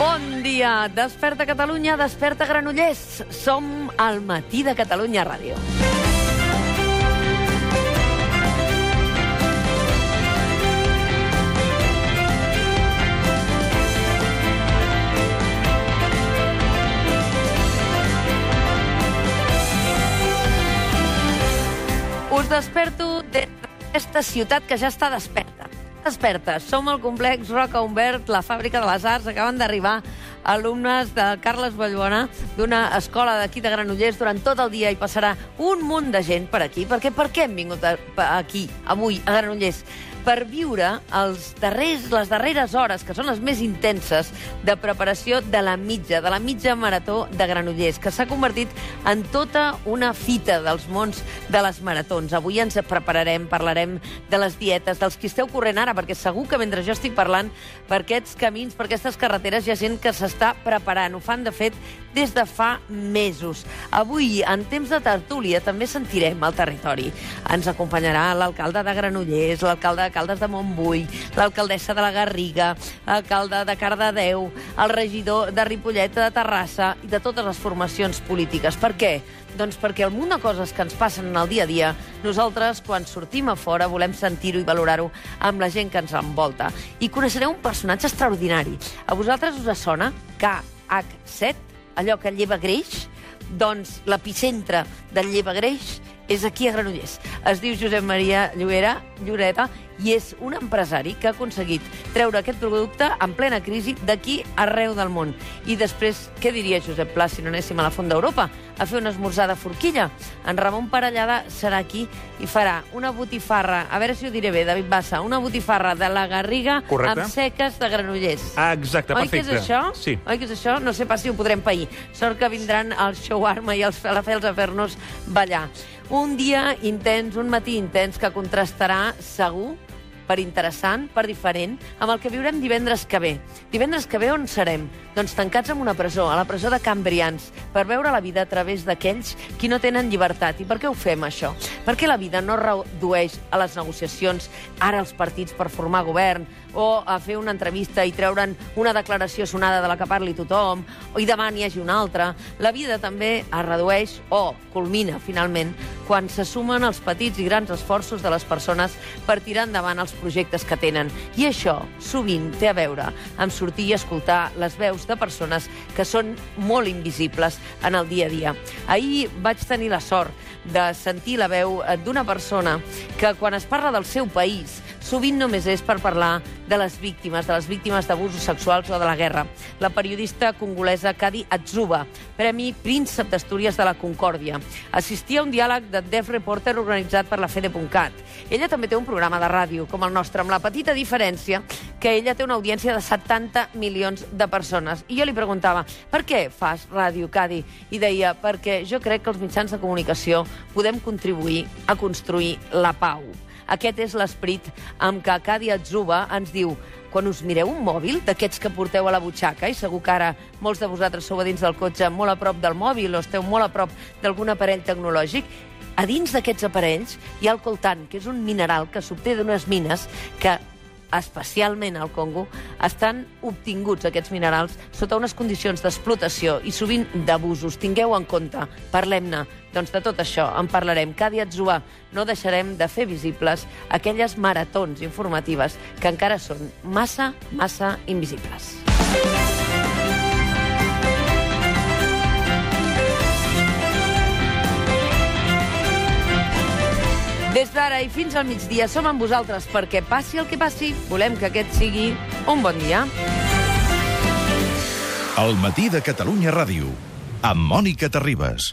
Bon dia, desperta Catalunya, desperta Granollers. Som al Matí de Catalunya Ràdio. Us desperto d'aquesta ciutat que ja està desperta. Som al complex Roca Humbert, la fàbrica de les arts. Acaben d'arribar alumnes de Carles Vallbona, d'una escola d'aquí de Granollers. Durant tot el dia hi passarà un munt de gent per aquí. Per què hem vingut aquí, avui, a Granollers? Per viure les darreres hores, que són les més intenses, de preparació de la mitja marató de Granollers, que s'ha convertit en tota una fita dels mons de les maratons. Avui ens prepararem, parlarem de les dietes, dels qui esteu corrent ara, perquè segur que mentre jo estic parlant per aquests camins, per aquestes carreteres, hi ha gent que s'està preparant. Ho fan, de fet, des de fa mesos. Avui, en temps de tertúlia, també sentirem el territori. Ens acompanyarà l'alcalde de Granollers, l'alcalde de Caldes de Montbui, l'alcaldessa de la Garriga, l'alcalde de Cardedeu, el regidor de Ripollet, de Terrassa i de totes les formacions polítiques. Per què? Doncs perquè el munt de coses que ens passen en el dia a dia, nosaltres, quan sortim a fora, volem sentir-ho i valorar-ho amb la gent que ens envolta. I coneixereu un personatge extraordinari. A vosaltres us sona KH7, allò que lleva greix? Doncs l'epicentre del llevagreix és aquí a Granollers. Es diu Josep Maria Lloreta i és un empresari que ha aconseguit treure aquest producte en plena crisi d'aquí arreu del món. I després, què diria Josep Pla si no anéssim a la Font d'Europa a fer un esmorzar de forquilla? En Ramon Parellada serà aquí i farà una botifarra, a veure si ho diré bé, David Bassa, una botifarra de la Garriga. Correcte. Amb seques de Granollers. Exacte, perfecte. Oi que és això? Sí. Oi que és això? No sé pas si ho podrem pair. Sort que vindran els Shawarma i els falafels a fer-nos ballar. Un dia intens, un matí intens, que contrastarà segur, per interessant, per diferent, amb el que viurem divendres que ve. Divendres que ve on serem? Doncs tancats en una presó, a la presó de Can Brians, per veure la vida a través d'aquells qui no tenen llibertat. I per què ho fem, això? Perquè la vida no redueix a les negociacions, ara els partits per formar govern, o a fer una entrevista i treure'n una declaració sonada de la que parli tothom, i demà n'hi hagi una altra. La vida també es redueix, o culmina, finalment, quan se sumen els petits i grans esforços de les persones per tirar endavant els projectes que tenen. I això, sovint, té a veure amb sortir i escoltar les veus de persones que són molt invisibles en el dia a dia. Ahir vaig tenir la sort de sentir la veu d'una persona que, quan es parla del seu país, sovint només és per parlar de les víctimes d'abusos sexuals o de la guerra. La periodista congolesa Kadi Atzuba, Premi Príncep d'Astúries de la Concòrdia, assistia a un diàleg de Def Reporter organitzat per la Fede.cat. Ella també té un programa de ràdio, com el nostre, amb la petita diferència que ella té una audiència de 70 milions de persones. I jo li preguntava, per què fas ràdio, Kadi? I deia, perquè jo crec que els mitjans de comunicació podem contribuir a construir la pau. Aquest és l'esperit amb què Kadi Atzuba ens diu: quan us mireu un mòbil, d'aquests que porteu a la butxaca, i segur que ara molts de vosaltres sou a dins del cotxe molt a prop del mòbil o esteu molt a prop d'algun aparell tecnològic, a dins d'aquests aparells hi ha el coltan, que és un mineral que s'obté d'unes mines que, especialment al Congo, estan obtinguts, aquests minerals, sota unes condicions d'explotació i sovint d'abusos. Tingueu en compte, parlem-ne. Doncs de tot això en parlarem. Kadi Atzuba, no deixarem de fer visibles aquelles maratons informatives que encara són massa invisibles. Des d'ara i fins al migdia som amb vosaltres perquè passi el que passi, volem que aquest sigui un bon dia. El Matí de Catalunya Ràdio, amb Mònica Terribas.